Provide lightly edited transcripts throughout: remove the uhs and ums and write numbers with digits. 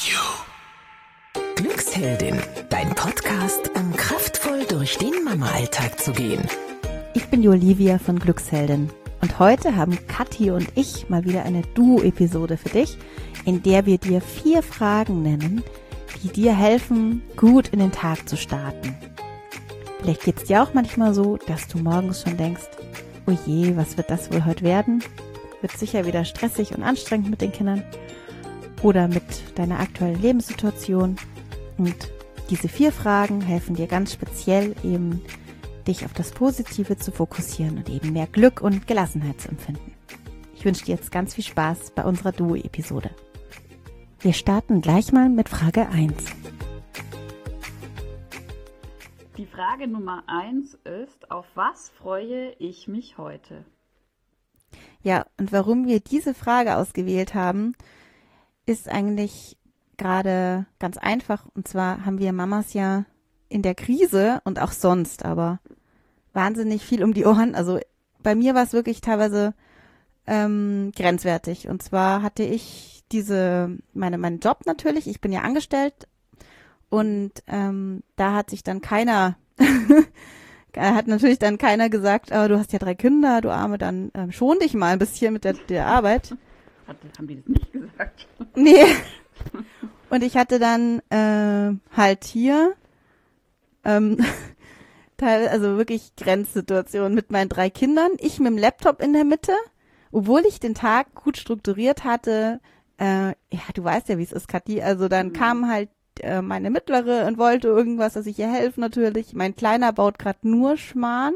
Glücksheldin, dein Podcast, um kraftvoll durch den Mama-Alltag zu gehen. Ich bin die Olivia von Glücksheldin und heute haben Kathi und ich mal wieder eine Duo-Episode für dich, in der wir dir 4 Fragen nennen, die dir helfen, gut in den Tag zu starten. Vielleicht geht es dir auch manchmal so, dass du morgens schon denkst, oh je, was wird das wohl heute werden? Wird sicher wieder stressig und anstrengend mit den Kindern oder mit deiner aktuellen Lebenssituation. Und diese 4 Fragen helfen dir ganz speziell eben, dich auf das Positive zu fokussieren und eben mehr Glück und Gelassenheit zu empfinden. Ich wünsche dir jetzt ganz viel Spaß bei unserer Duo-Episode. Wir starten gleich mal mit Frage 1. Die Frage Nummer 1 ist, auf was freue ich mich heute? Ja, und warum wir diese Frage ausgewählt haben, ist eigentlich gerade ganz einfach. Und zwar haben wir Mamas ja in der Krise und auch sonst aber wahnsinnig viel um die Ohren. Also bei mir war es wirklich teilweise grenzwertig. Und zwar hatte ich meinen Job natürlich. Ich bin ja angestellt und da hat sich dann keiner gesagt, oh, du hast ja 3 Kinder, du Arme, dann schon dich mal ein bisschen mit der Arbeit. Haben die das nicht gesagt? Nee. Und ich hatte dann halt hier also wirklich Grenzsituationen mit meinen 3 Kindern. Ich mit dem Laptop in der Mitte, obwohl ich den Tag gut strukturiert hatte. Ja, du weißt ja, wie es ist, Kathi. Also dann kam halt meine Mittlere und wollte irgendwas, dass ich ihr helfe natürlich. Mein Kleiner baut gerade nur Schmarrn.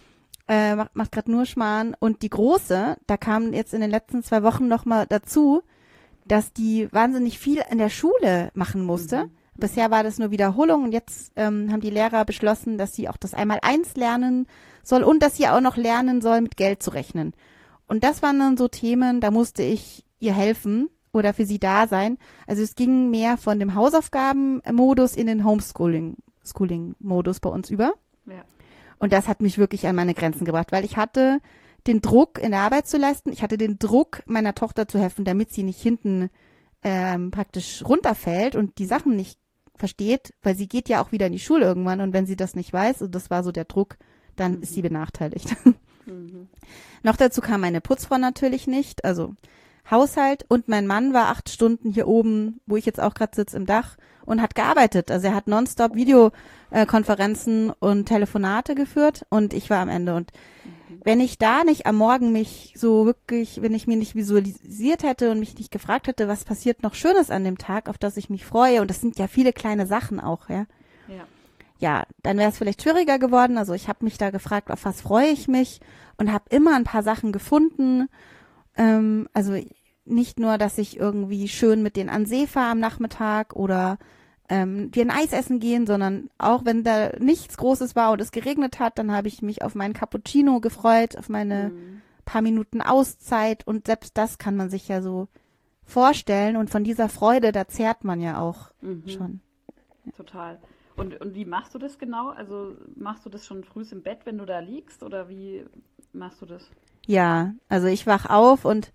Macht gerade nur Schmarrn. Und die Große, da kam jetzt in den letzten 2 Wochen nochmal dazu, dass die wahnsinnig viel in der Schule machen musste. Bisher war das nur Wiederholung und jetzt haben die Lehrer beschlossen, dass sie auch das Einmaleins lernen soll und dass sie auch noch lernen soll, mit Geld zu rechnen. Und das waren dann so Themen, da musste ich ihr helfen oder für sie da sein. Also es ging mehr von dem Hausaufgabenmodus in den Homeschooling-Modus bei uns über. Ja. Und das hat mich wirklich an meine Grenzen gebracht, weil ich hatte den Druck, in der Arbeit zu leisten. Ich hatte den Druck, meiner Tochter zu helfen, damit sie nicht hinten praktisch runterfällt und die Sachen nicht versteht, weil sie geht ja auch wieder in die Schule irgendwann und wenn sie das nicht weiß, und das war so der Druck, dann ist sie benachteiligt. Noch dazu kam meine Putzfrau natürlich nicht, also Haushalt, und mein Mann war 8 Stunden hier oben, wo ich jetzt auch gerade sitze, im Dach und hat gearbeitet. Also er hat nonstop Videokonferenzen und Telefonate geführt und ich war am Ende. Und wenn ich da nicht am Morgen mich so wirklich, wenn ich mir nicht visualisiert hätte und mich nicht gefragt hätte, was passiert noch Schönes an dem Tag, auf das ich mich freue, und das sind ja viele kleine Sachen auch, ja. Ja, dann wäre es vielleicht schwieriger geworden. Also ich habe mich da gefragt, auf was freue ich mich, und habe immer ein paar Sachen gefunden. Also nicht nur, dass ich irgendwie schön mit denen an See fahre am Nachmittag oder wir ein Eis essen gehen, sondern auch wenn da nichts Großes war und es geregnet hat, dann habe ich mich auf meinen Cappuccino gefreut, auf meine paar Minuten Auszeit, und selbst das kann man sich ja so vorstellen, und von dieser Freude, da zehrt man ja auch schon. Total. Und wie machst du das genau? Also machst du das schon früh im Bett, wenn du da liegst, oder wie machst du das? Ja, also ich wach auf und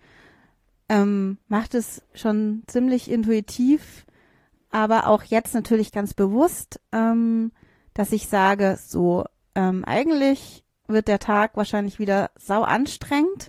mache das schon ziemlich intuitiv, aber auch jetzt natürlich ganz bewusst, dass ich sage, so eigentlich wird der Tag wahrscheinlich wieder sau anstrengend,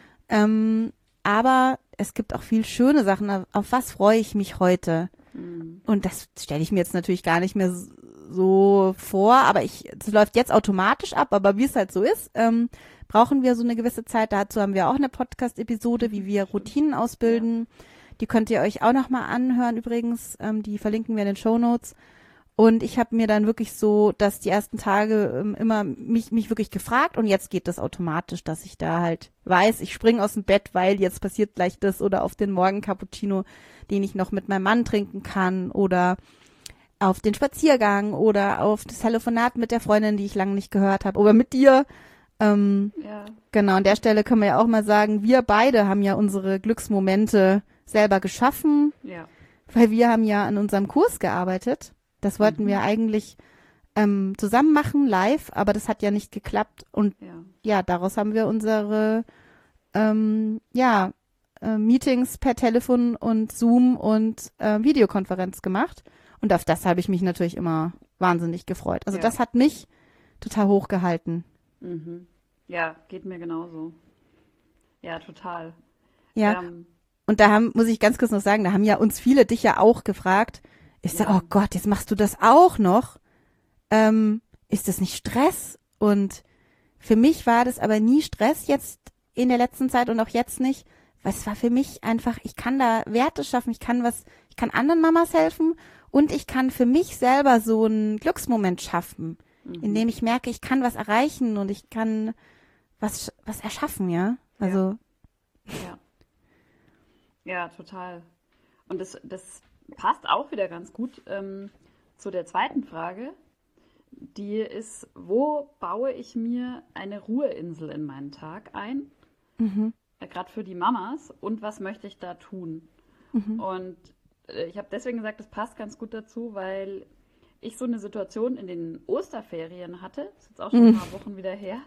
aber es gibt auch viel schöne Sachen. Auf was freue ich mich heute? Und das stelle ich mir jetzt natürlich gar nicht mehr so vor, aber es läuft jetzt automatisch ab, aber wie es halt so ist, brauchen wir so eine gewisse Zeit. Dazu haben wir auch eine Podcast-Episode, wie wir Routinen ausbilden. Die könnt ihr euch auch nochmal anhören übrigens. Die verlinken wir in den Shownotes. Und ich habe mir dann wirklich so, dass die ersten Tage immer mich wirklich gefragt, und jetzt geht das automatisch, dass ich da halt weiß, ich springe aus dem Bett, weil jetzt passiert gleich das, oder auf den Morgen-Cappuccino, den ich noch mit meinem Mann trinken kann, oder auf den Spaziergang oder auf das Telefonat mit der Freundin, die ich lange nicht gehört habe, oder mit dir. Genau, an der Stelle können wir ja auch mal sagen, wir beide haben ja unsere Glücksmomente selber geschaffen, weil wir haben ja an unserem Kurs gearbeitet. Das wollten wir eigentlich zusammen machen, live, aber das hat ja nicht geklappt. Und ja, daraus haben wir unsere Meetings per Telefon und Zoom und Videokonferenz gemacht. Und auf das habe ich mich natürlich immer wahnsinnig gefreut. Also das hat mich total hochgehalten. Mhm. Ja, geht mir genauso. Ja, total. Ja, und muss ich ganz kurz noch sagen, da haben ja uns viele, dich ja auch gefragt. Ich sage, oh Gott, jetzt machst du das auch noch? Ist das nicht Stress? Und für mich war das aber nie Stress jetzt in der letzten Zeit und auch jetzt nicht. Weil es war für mich einfach, ich kann da Werte schaffen, ich kann anderen Mamas helfen und ich kann für mich selber so einen Glücksmoment schaffen, in dem ich merke, ich kann was erreichen und ich kann was erschaffen, ja. Also. Ja, total. Und das passt auch wieder ganz gut zu der zweiten Frage. Die ist, wo baue ich mir eine Ruheinsel in meinen Tag ein? Gerade für die Mamas. Und was möchte ich da tun? Und ich habe deswegen gesagt, das passt ganz gut dazu, weil ich so eine Situation in den Osterferien hatte, das ist jetzt auch schon ein paar Wochen wieder her,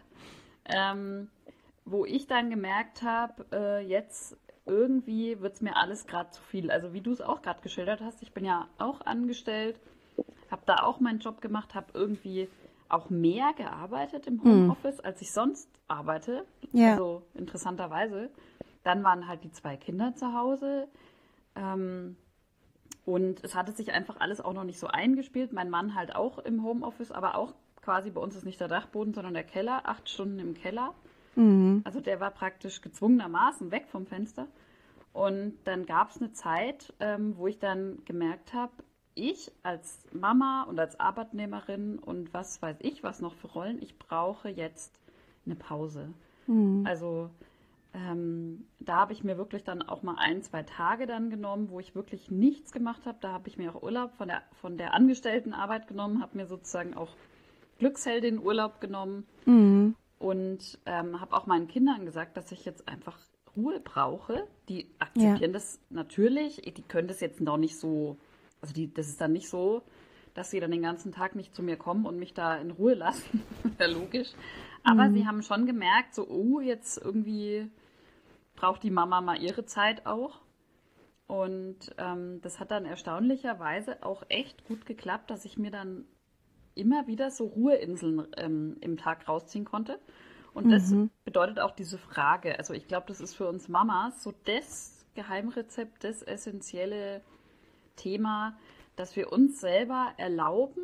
wo ich dann gemerkt habe, jetzt irgendwie wird es mir alles gerade zu viel. Also wie du es auch gerade geschildert hast, ich bin ja auch angestellt, habe da auch meinen Job gemacht, habe irgendwie auch mehr gearbeitet im Homeoffice, als ich sonst arbeite. Ja. Also interessanterweise. Dann waren halt die 2 Kinder zu Hause. Und es hatte sich einfach alles auch noch nicht so eingespielt. Mein Mann halt auch im Homeoffice, aber auch quasi bei uns ist nicht der Dachboden, sondern der Keller. 8 Stunden im Keller. Also der war praktisch gezwungenermaßen weg vom Fenster. Und dann gab es eine Zeit, wo ich dann gemerkt habe, ich als Mama und als Arbeitnehmerin und was weiß ich, was noch für Rollen, ich brauche jetzt eine Pause. Also da habe ich mir wirklich dann auch mal 1-2 Tage dann genommen, wo ich wirklich nichts gemacht habe. Da habe ich mir auch Urlaub von der Angestelltenarbeit genommen, habe mir sozusagen auch Glücksheldin-Urlaub genommen. Und habe auch meinen Kindern gesagt, dass ich jetzt einfach Ruhe brauche. Die akzeptieren das natürlich. Die können das jetzt noch nicht so, also das ist dann nicht so, dass sie dann den ganzen Tag nicht zu mir kommen und mich da in Ruhe lassen. Ja, logisch. Aber sie haben schon gemerkt, so, jetzt irgendwie braucht die Mama mal ihre Zeit auch. Und das hat dann erstaunlicherweise auch echt gut geklappt, dass ich mir dann immer wieder so Ruheinseln im Tag rausziehen konnte. Und das bedeutet auch diese Frage. Also ich glaube, das ist für uns Mamas so das Geheimrezept, das essentielle Thema, dass wir uns selber erlauben,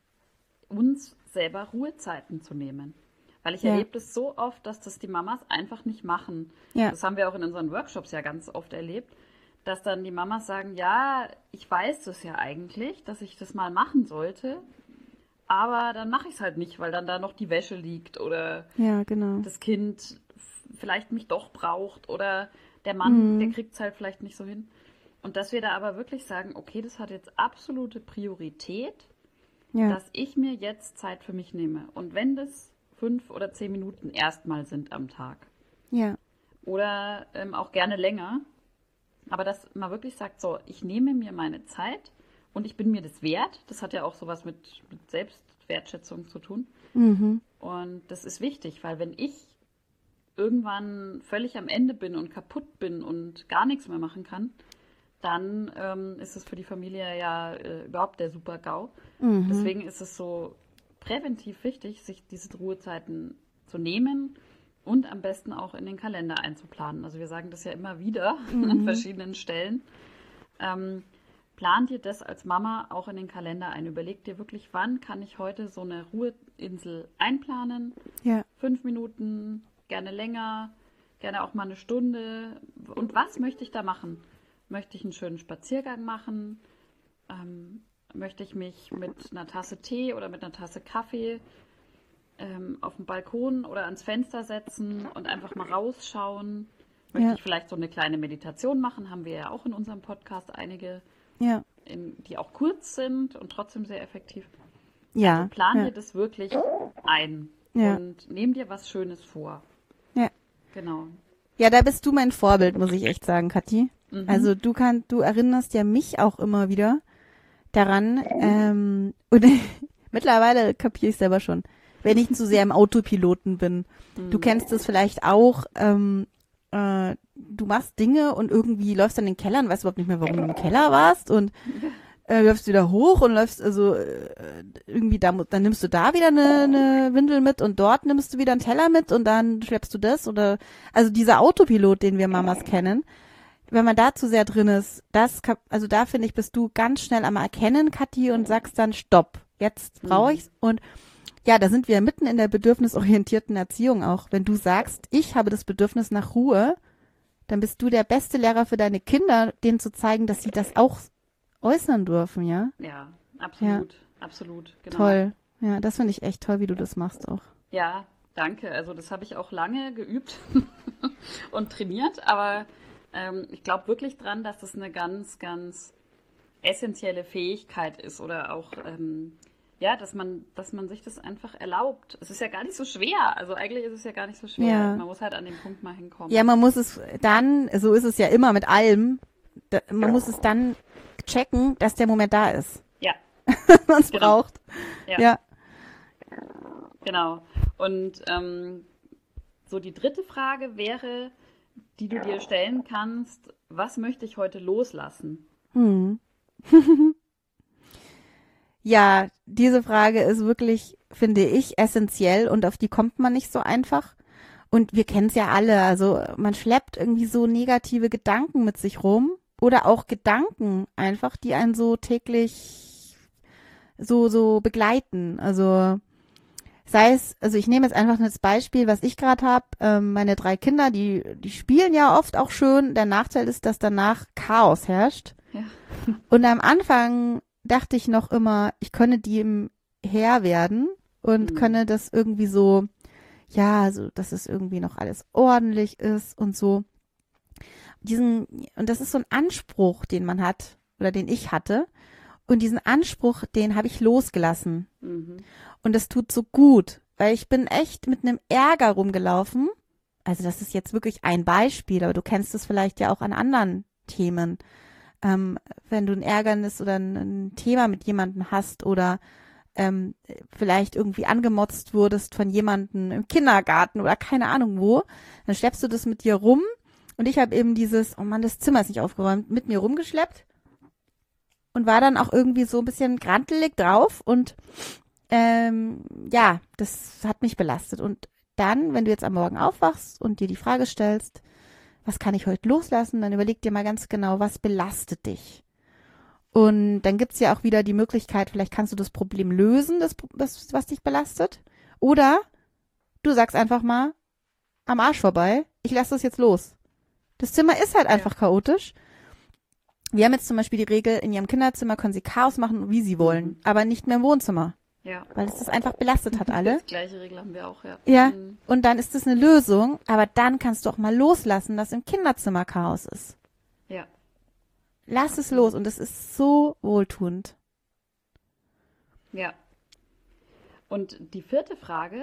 uns selber Ruhezeiten zu nehmen. Weil ich erlebe das so oft, dass das die Mamas einfach nicht machen. Ja. Das haben wir auch in unseren Workshops ja ganz oft erlebt, dass dann die Mamas sagen, ja, ich weiß das ja eigentlich, dass ich das mal machen sollte, aber dann mache ich es halt nicht, weil dann da noch die Wäsche liegt oder das Kind vielleicht mich doch braucht oder der Mann, der kriegt es halt vielleicht nicht so hin. Und dass wir da aber wirklich sagen, okay, das hat jetzt absolute Priorität, dass ich mir jetzt Zeit für mich nehme. Und wenn das 5 oder 10 Minuten erstmal sind am Tag. Ja. Oder auch gerne länger. Aber dass man wirklich sagt, so, ich nehme mir meine Zeit und ich bin mir das wert. Das hat ja auch sowas mit Selbstwertschätzung zu tun. Und das ist wichtig, weil wenn ich irgendwann völlig am Ende bin und kaputt bin und gar nichts mehr machen kann, dann ist es für die Familie ja überhaupt der Super-GAU. Deswegen ist es so präventiv wichtig, sich diese Ruhezeiten zu nehmen und am besten auch in den Kalender einzuplanen. Also wir sagen das ja immer wieder an verschiedenen Stellen. Plan dir das als Mama auch in den Kalender ein. Überleg dir wirklich, wann kann ich heute so eine Ruheinsel einplanen. 5 Minuten, gerne länger, gerne auch mal eine Stunde. Und was möchte ich da machen? Möchte ich einen schönen Spaziergang machen? Möchte ich mich mit einer Tasse Tee oder mit einer Tasse Kaffee auf den Balkon oder ans Fenster setzen und einfach mal rausschauen? Möchte ich vielleicht so eine kleine Meditation machen? Haben wir ja auch in unserem Podcast einige, die auch kurz sind und trotzdem sehr effektiv. Also plan dir das wirklich ein und nimm dir was Schönes vor. Ja. Genau. Ja, da bist du mein Vorbild, muss ich echt sagen, Kathi. Also du erinnerst ja mich auch immer wieder daran, und mittlerweile kapiere ich selber schon, wenn ich zu sehr im Autopiloten bin. Du kennst es vielleicht auch, du machst Dinge und irgendwie läufst dann in den Keller und weißt überhaupt nicht mehr, warum du im Keller warst und läufst wieder hoch und läufst irgendwie dann nimmst du da wieder eine Windel mit und dort nimmst du wieder einen Teller mit und dann schleppst du das oder also dieser Autopilot, den wir Mamas kennen, wenn man da zu sehr drin ist, also da finde ich, bist du ganz schnell am Erkennen, Kathi, und sagst dann Stopp, jetzt brauche ich's und ja, da sind wir mitten in der bedürfnisorientierten Erziehung auch. Wenn du sagst, ich habe das Bedürfnis nach Ruhe, dann bist du der beste Lehrer für deine Kinder, denen zu zeigen, dass sie das auch äußern dürfen, ja? Ja, absolut, absolut, genau. Toll. Ja, das finde ich echt toll, wie du das machst auch. Ja, danke. Also das habe ich auch lange geübt und trainiert, aber ich glaube wirklich dran, dass das eine ganz, ganz essentielle Fähigkeit ist oder auch, dass man sich das einfach erlaubt. Es ist ja gar nicht so schwer. Also eigentlich ist es ja gar nicht so schwer. Ja. Man muss halt an den Punkt mal hinkommen. Ja, man muss es dann, so ist es ja immer mit allem, man muss es dann checken, dass der Moment da ist. Ja. Man es braucht. Ja. Genau. Und so die dritte Frage wäre, die du dir stellen kannst, was möchte ich heute loslassen? Ja, diese Frage ist wirklich, finde ich, essentiell und auf die kommt man nicht so einfach. Und wir kennen es ja alle, also man schleppt irgendwie so negative Gedanken mit sich rum oder auch Gedanken einfach, die einen so täglich so begleiten. Also sei es, also ich nehme jetzt einfach das Beispiel, was ich gerade habe. Meine 3 Kinder, die spielen ja oft auch schön. Der Nachteil ist, dass danach Chaos herrscht. Ja. Und am Anfang dachte ich noch immer, ich könne die Herr werden und könne das irgendwie so, ja, so, dass es irgendwie noch alles ordentlich ist und so. Und das ist so ein Anspruch, den man hat oder den ich hatte. Und diesen Anspruch, den habe ich losgelassen. Und das tut so gut, weil ich bin echt mit einem Ärger rumgelaufen. Also das ist jetzt wirklich ein Beispiel, aber du kennst es vielleicht ja auch an anderen Themen. Wenn du ein Ärgernis oder ein Thema mit jemandem hast oder vielleicht irgendwie angemotzt wurdest von jemandem im Kindergarten oder keine Ahnung wo, dann schleppst du das mit dir rum und ich habe eben dieses, oh Mann, das Zimmer ist nicht aufgeräumt, mit mir rumgeschleppt und war dann auch irgendwie so ein bisschen grantelig drauf und das hat mich belastet. Und dann, wenn du jetzt am Morgen aufwachst und dir die Frage stellst, was kann ich heute loslassen, dann überleg dir mal ganz genau, was belastet dich. Und dann gibt's ja auch wieder die Möglichkeit, vielleicht kannst du das Problem lösen, das was dich belastet. Oder du sagst einfach mal, am Arsch vorbei, ich lasse das jetzt los. Das Zimmer ist halt einfach chaotisch. Wir haben jetzt zum Beispiel die Regel, in ihrem Kinderzimmer können sie Chaos machen, wie sie wollen, aber nicht mehr im Wohnzimmer. Ja. Weil es das einfach belastet hat alle. Die gleiche Regel haben wir auch, ja. Ja, und dann ist das eine Lösung, aber dann kannst du auch mal loslassen, dass im Kinderzimmer Chaos ist. Ja. Lass es los und es ist so wohltuend. Ja. Und die 4. Frage,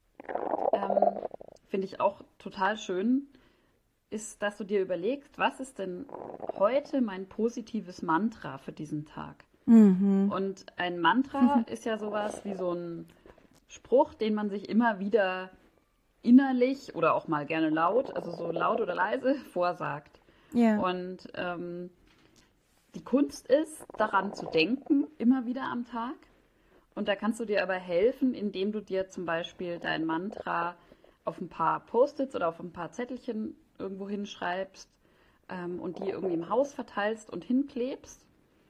finde ich auch total schön, ist, dass du dir überlegst, was ist denn heute mein positives Mantra für diesen Tag? Und ein Mantra ist ja sowas wie so ein Spruch, den man sich immer wieder innerlich oder auch mal gerne laut, also so laut oder leise, vorsagt. Ja. Und die Kunst ist, daran zu denken, immer wieder am Tag. Und da kannst du dir aber helfen, indem du dir zum Beispiel dein Mantra auf ein paar Post-its oder auf ein paar Zettelchen irgendwo hinschreibst und die irgendwie im Haus verteilst und hinklebst.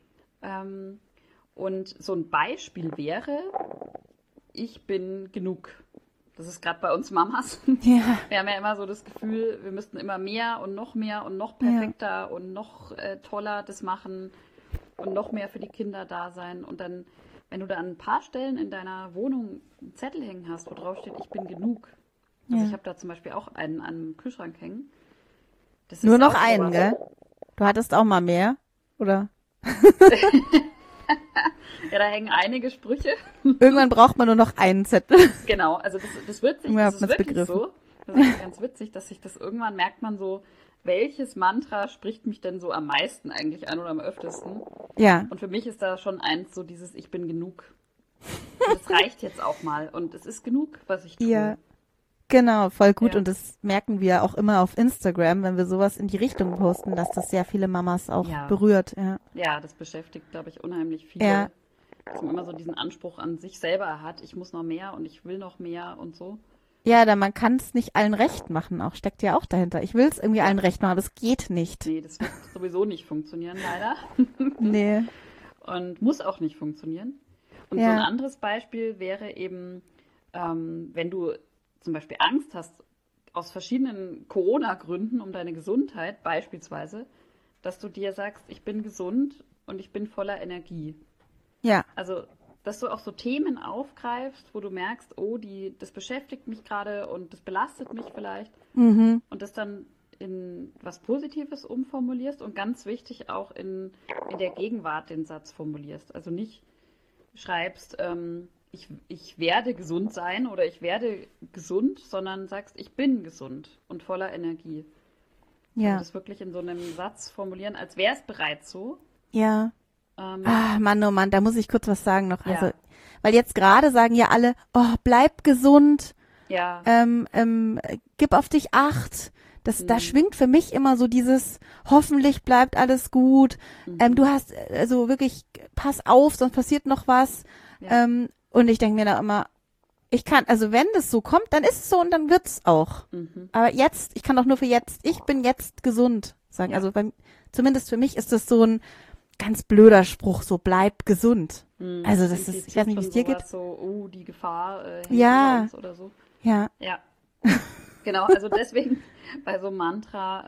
Und so ein Beispiel wäre, ich bin genug. Das ist gerade bei uns Mamas. Ja. Wir haben ja immer so das Gefühl, wir müssten immer mehr und noch perfekter und noch toller das machen und noch mehr für die Kinder da sein. Und dann, wenn du da an ein paar Stellen in deiner Wohnung einen Zettel hängen hast, wo drauf steht, ich bin genug. Also ich habe da zum Beispiel auch einen an dem Kühlschrank hängen. Das Nur ist noch auch einen, sowas. gell? Du hattest auch mal mehr, oder? Ja, da hängen einige Sprüche. Irgendwann braucht man nur noch einen Zettel. Genau, also das wird sich, Ja, das ist hab's wirklich begriffen. so. Das ist ganz witzig, dass sich das irgendwann merkt man so, welches Mantra spricht mich denn so am meisten eigentlich an oder am öftesten. Ja. Und für mich ist da schon eins so dieses Ich bin genug. Und das reicht jetzt auch mal. Und es ist genug, was ich tue. Ja. Genau, voll gut. Ja. Und das merken wir auch immer auf Instagram, wenn wir sowas in die Richtung posten, dass das sehr viele Mamas auch Ja. berührt. Ja. Ja, das beschäftigt, glaube ich, unheimlich viele. Ja. Dass man immer so diesen Anspruch an sich selber hat, ich muss noch mehr und ich will noch mehr und so. Ja, da man kann es nicht allen recht machen, auch steckt ja auch dahinter. Ich will es irgendwie allen recht machen, aber es geht nicht. Nee, das wird sowieso nicht funktionieren, leider. Nee. Und muss auch nicht funktionieren. Und so Ja. ein anderes Beispiel wäre eben, wenn du zum Beispiel Angst hast, aus verschiedenen Corona-Gründen um deine Gesundheit beispielsweise, dass du dir sagst, ich bin gesund und ich bin voller Energie. Ja. Also, dass du auch so Themen aufgreifst, wo du merkst, oh, das beschäftigt mich gerade und das belastet mich vielleicht. Mhm. Und das dann in was Positives umformulierst und ganz wichtig auch in der Gegenwart den Satz formulierst. Also nicht schreibst, ich werde gesund sein oder ich werde gesund, sondern sagst, ich bin gesund und voller Energie. Also Ja. das wirklich in so einem Satz formulieren, als wäre es bereits so. Ja. Ähm, Mann, oh Mann, da muss ich kurz was sagen noch. Ja. Also, weil jetzt gerade sagen ja alle, oh, bleib gesund, ja, gib auf dich Acht. Da schwingt für mich immer so dieses, hoffentlich bleibt alles gut. Du hast, also wirklich, pass auf, sonst passiert noch was. Ja. Und ich denke mir da immer, also wenn das so kommt, dann ist es so und dann wird's auch. Aber jetzt, ich kann doch nur für jetzt, ich bin jetzt gesund sagen. Ja. Also zumindest für mich ist das so ein ganz blöder Spruch, so bleib gesund. Also das ist, ich weiß nicht, wie es dir geht. So, oh, die Gefahr hängt Ja. über uns oder so. Ja, Ja, genau, also deswegen bei so einem Mantra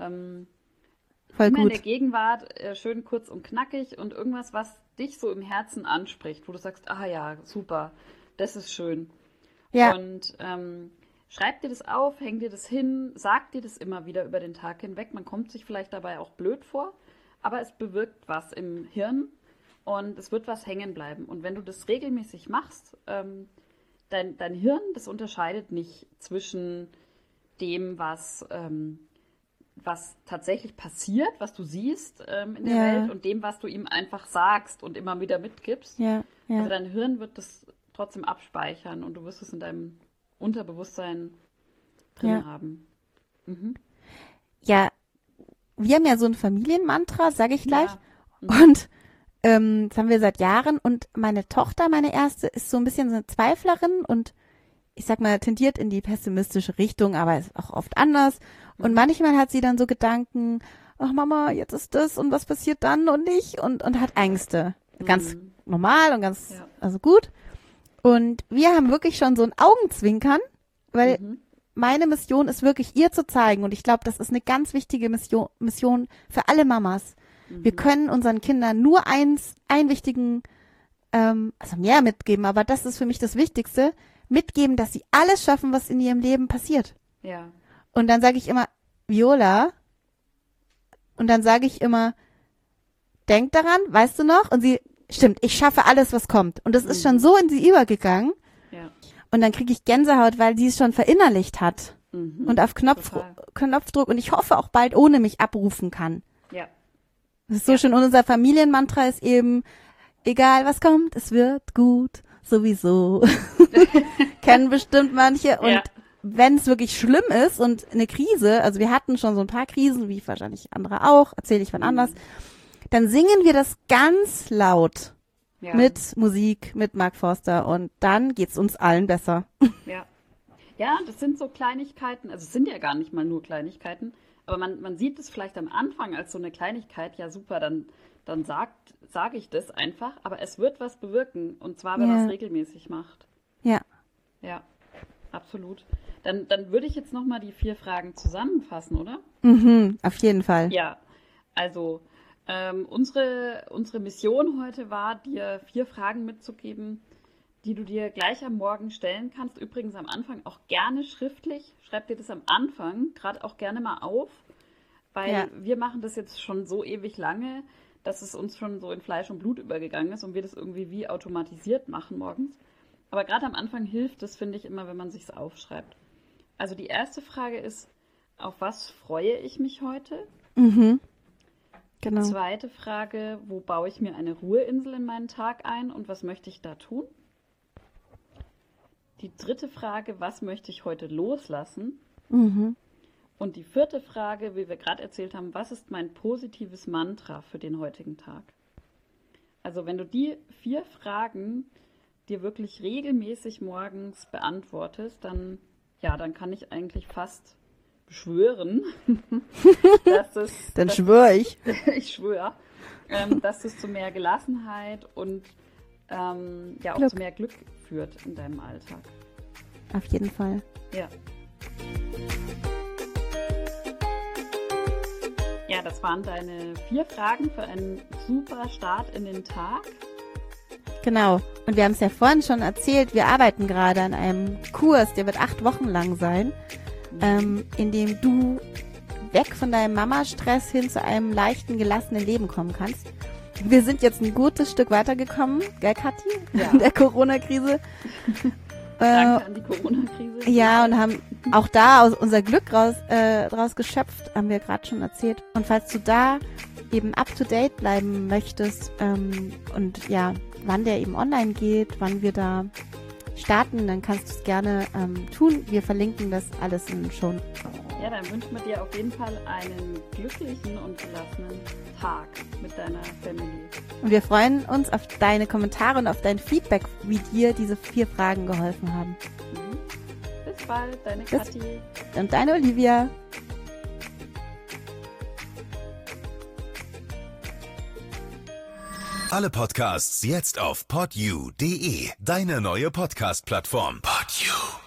voll immer in gut. der Gegenwart schön kurz und knackig und irgendwas, was dich so im Herzen anspricht, wo du sagst, ah ja, super, das ist schön. Ja, Und schreib dir das auf, häng dir das hin, sag dir das immer wieder über den Tag hinweg. Man kommt sich vielleicht dabei auch blöd vor, aber es bewirkt was im Hirn und es wird was hängen bleiben. Und wenn du das regelmäßig machst, dein Hirn, das unterscheidet nicht zwischen dem, was tatsächlich passiert, was du siehst in der Ja. Welt und dem, was du ihm einfach sagst und immer wieder mitgibst. ja, Also ja. dein Hirn wird das trotzdem abspeichern und du wirst es in deinem Unterbewusstsein drin Ja. haben. Mhm. Ja, wir haben ja so ein Familienmantra, sage ich gleich. Ja. Und das haben wir seit Jahren. Und meine Tochter, meine erste, ist so ein bisschen so eine Zweiflerin und ich sag mal, tendiert in die pessimistische Richtung, aber ist auch oft anders. Und manchmal hat sie dann so Gedanken, ach Mama, jetzt ist das und was passiert dann und nicht und hat Ängste. Ganz normal und ganz, Ja. also gut. Und wir haben wirklich schon so ein Augenzwinkern, weil meine Mission ist wirklich, ihr zu zeigen. Und ich glaube, das ist eine ganz wichtige Mission für alle Mamas. Wir können unseren Kindern nur einen wichtigen, also mehr mitgeben, aber das ist für mich das Wichtigste, mitgeben, dass sie alles schaffen, was in ihrem Leben passiert. Ja. Und dann sage ich immer, Viola, und dann sage ich immer, denk daran, weißt du noch? Und sie, stimmt, ich schaffe alles, was kommt. Und das ist schon so in sie übergegangen. Ja. Und dann kriege ich Gänsehaut, weil sie es schon verinnerlicht hat. Mhm. Und auf Total. Knopfdruck. Und ich hoffe auch bald ohne mich abrufen kann. Ja. Das ist so schön. Und unser Familienmantra ist eben, egal was kommt, es wird gut, sowieso. Kennen bestimmt manche. Und Ja. wenn es wirklich schlimm ist und eine Krise, also wir hatten schon so ein paar Krisen, wie wahrscheinlich andere auch, erzähle ich wann anders, dann singen wir das ganz laut Ja. mit Musik, mit Mark Forster und dann geht's uns allen besser. Ja. Ja, das sind so Kleinigkeiten, also es sind ja gar nicht mal nur Kleinigkeiten, aber man sieht es vielleicht am Anfang als so eine Kleinigkeit, ja super, dann sage ich das einfach, aber es wird was bewirken und zwar, wenn man Ja. es regelmäßig macht. Ja, Ja, absolut. Dann würde ich jetzt nochmal die 4 Fragen zusammenfassen, oder? auf jeden Fall. Ja, also unsere Mission heute war, dir 4 Fragen mitzugeben, die du dir gleich am Morgen stellen kannst. Übrigens am Anfang auch gerne schriftlich. Schreib dir das am Anfang gerade auch gerne mal auf, weil Ja. wir machen das jetzt schon so ewig lange, dass es uns schon so in Fleisch und Blut übergegangen ist und wir das irgendwie wie automatisiert machen morgens. Aber gerade am Anfang hilft es, finde ich, immer, wenn man sich's aufschreibt. Also die erste Frage ist, auf was freue ich mich heute? Genau. Zweite Frage, wo baue ich mir eine Ruheinsel in meinen Tag ein und was möchte ich da tun? Die 3. Frage, was möchte ich heute loslassen? Mhm. Und die 4. Frage, wie wir gerade erzählt haben, was ist mein positives Mantra für den heutigen Tag? Also wenn du die 4 Fragen dir wirklich regelmäßig morgens beantwortest, dann kann ich eigentlich fast beschwören, dass es... Dann schwöre ich. Ich schwöre, dass es zu mehr Gelassenheit und auch Glück. zu mehr Glück führt in deinem Alltag. Auf jeden Fall. Ja. Ja, das waren deine 4 Fragen für einen super Start in den Tag. Genau. Und wir haben es ja vorhin schon erzählt, wir arbeiten gerade an einem Kurs, der wird 8 Wochen lang sein, in dem du weg von deinem Mama-Stress hin zu einem leichten, gelassenen Leben kommen kannst. Wir sind jetzt ein gutes Stück weitergekommen, gell, Kathi? Ja. In der Corona-Krise. Danke an die Corona-Krise. Ja, und haben auch da unser Glück draus geschöpft, haben wir gerade schon erzählt. Und falls du da eben up-to-date bleiben möchtest und ja, wann der eben online geht, wann wir da starten, dann kannst du es gerne tun. Wir verlinken das alles in den Shownotes. Ja, dann wünschen wir dir auf jeden Fall einen glücklichen und gelassenen Tag mit deiner Family. Und wir freuen uns auf deine Kommentare und auf dein Feedback, wie dir diese 4 Fragen geholfen haben. Bis bald, deine Kathi. Und deine Olivia. Alle Podcasts jetzt auf podyou.de, deine neue Podcast-Plattform. Podyou.